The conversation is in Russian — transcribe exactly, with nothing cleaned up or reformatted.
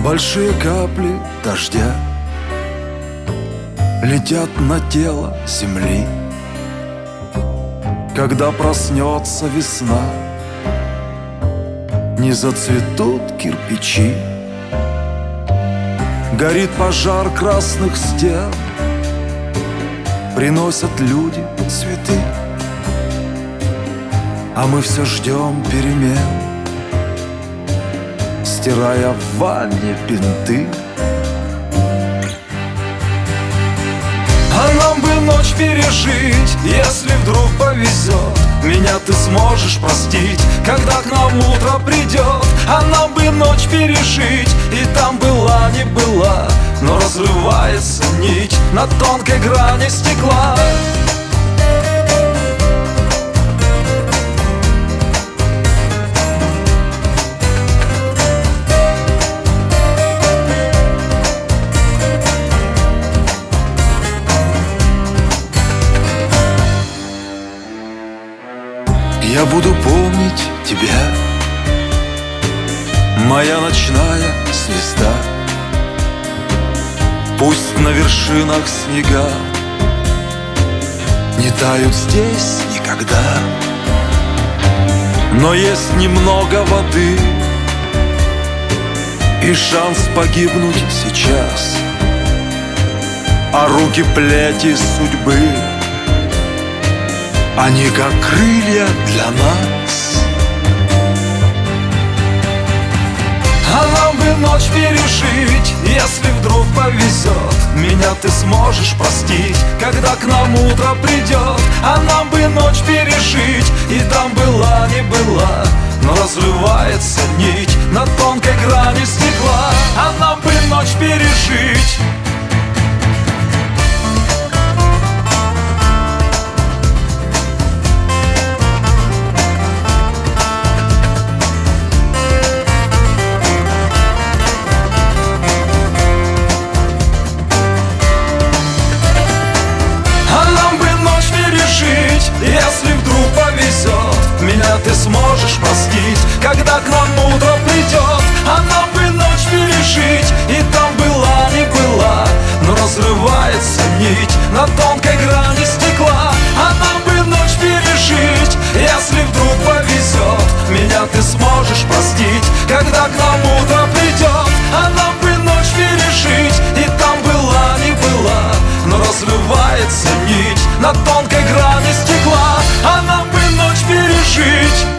Большие капли дождя летят на тело земли. Когда проснется весна, не зацветут кирпичи. Горит пожар красных стен, приносят люди цветы, а мы все ждем перемен, стирая в ванне бинты. А нам бы ночь пережить, если вдруг повезет. Меня ты сможешь простить, когда к нам утро придет. А нам бы ночь пережить, и там была не была, но разрывается нить на тонкой грани стекла. Я буду помнить тебя, моя ночная звезда. Пусть на вершинах снега не тают здесь никогда, но есть немного воды и шанс погибнуть сейчас. А руки плети судьбы, они как крылья для нас. А нам бы ночь пережить, если вдруг повезет. Меня ты сможешь простить, когда к нам утро придет. А нам бы ночь пережить, и там была не была, но разрывается нить на тонкой грани стекла. А нам бы ночь пережить. Если вдруг повезет, меня ты сможешь простить, когда к нам утро придет. А нам бы ночь пережить, и там была не была, но разрывается нить на тонкой грани стекла. А нам бы ночь пережить, если вдруг повезет, меня ты сможешь простить, когда к нам утро придет. А нам бы ночь пережить, и там была не была, но разрывается нить на тонкой грани стекла. А нам бы ночь пережить.